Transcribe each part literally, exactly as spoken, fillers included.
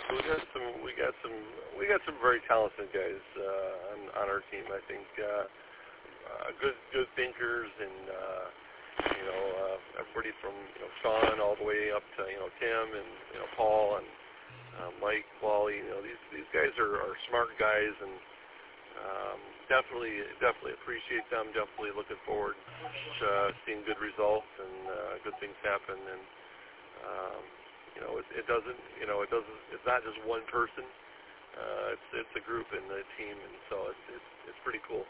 So we got some, we got some, we got some very talented guys uh, on, on our team. I think uh, uh, good, good thinkers, and uh, you know, uh, everybody from you know Sean all the way up to you know Tim and you know Paul and uh, Mike, Wally. You know, these these guys are, are smart guys, and um, definitely, definitely appreciate them. Definitely looking forward to uh, seeing good results and uh, good things happen. And um, you know, it, it doesn't, you know, it doesn't. It's not just one person. Uh, it's it's a group and a team, and so it's it's, it's pretty cool.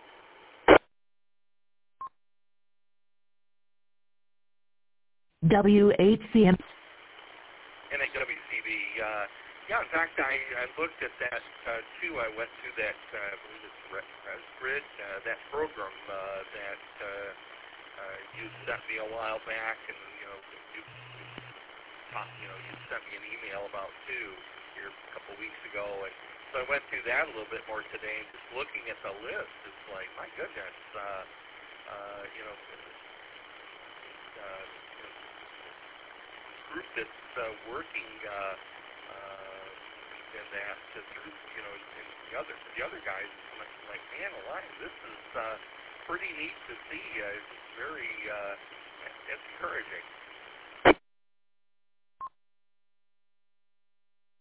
W H C M N A W C B. Uh, yeah, in fact, I, I looked at that uh, too. I went through that, uh, I believe it's Grid, uh, that program uh, that uh, uh, you sent me a while back, and you know, you, talked, you know, you sent me an email about too here a couple weeks ago, and so I went through that a little bit more today. And just looking at the list, it's like, my goodness, uh, uh, you know. Uh, group that's uh, working uh, uh, in that to through you know and the other the other guys like, like man alive, this is uh, pretty neat to see. Uh, it's very uh, it's encouraging.